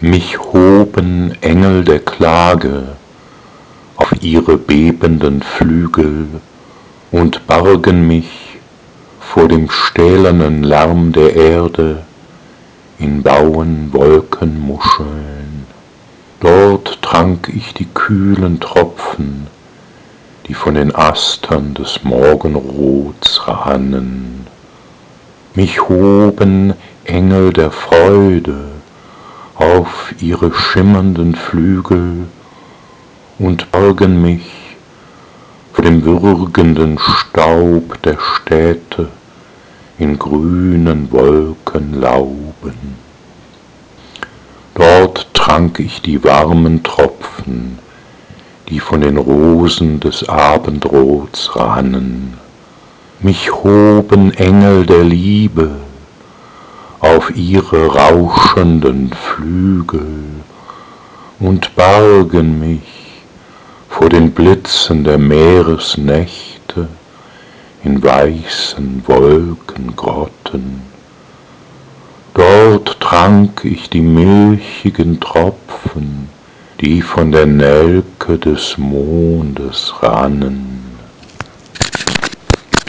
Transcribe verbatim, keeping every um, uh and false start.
Mich hoben Engel der Klage auf ihre bebenden Flügel und bargen mich vor dem stählernen Lärm der Erde in bauen Wolkenmuscheln. Dort trank ich die kühlen Tropfen, die von den Astern des Morgenrots rannen. Mich hoben Engel der Freude auf ihre schimmernden Flügel und bargen mich vor dem würgenden Staub der Städte in grünen Wolkenlauben. Dort trank ich die warmen Tropfen, die von den Rosen des Abendrots rannen. Mich hoben Engel der Liebe auf ihre rauschenden Flügel und bargen mich vor den Blitzen der Meeresnächte in weißen Wolkengrotten. Dort trank ich die milchigen Tropfen, die von der Nelke des Mondes rannen.